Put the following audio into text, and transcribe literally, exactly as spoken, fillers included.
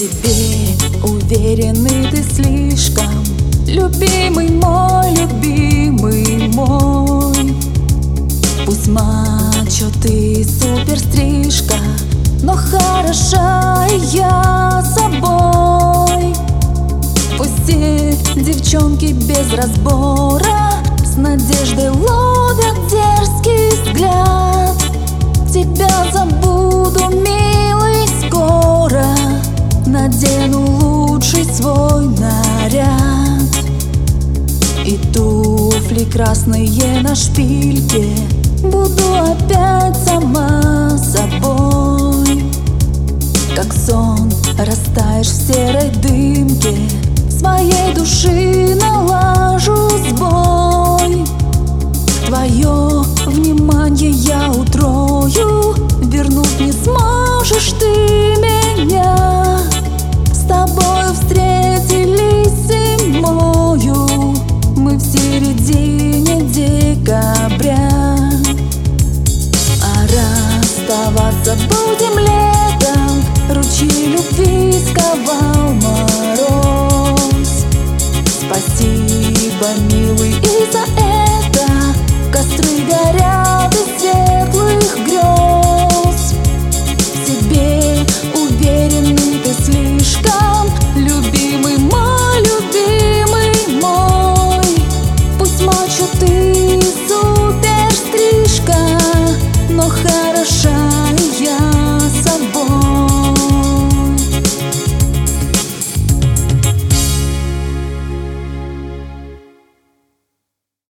себе уверенный ты слишком, любимый мой, любимый мой. Пусть мачо ты супер стрижка, но хороша и я собой. Пусть все девчонки без разбора с надеждой ловят дерзкий взгляд. Тебя забуду, милый, скоро надену лучший свой наряд. И туфли красные на шпильке, буду опять сама собой. Как сон растаешь в серой дымке, своей души налажу сбой. Твое внимание я утрою, вернуть не сможешь ты меня. С тобою встретились зимою, мы в середине декабря. А расставаться будем летом, ручьи любви сковал мороз. Спасибо, милый, и за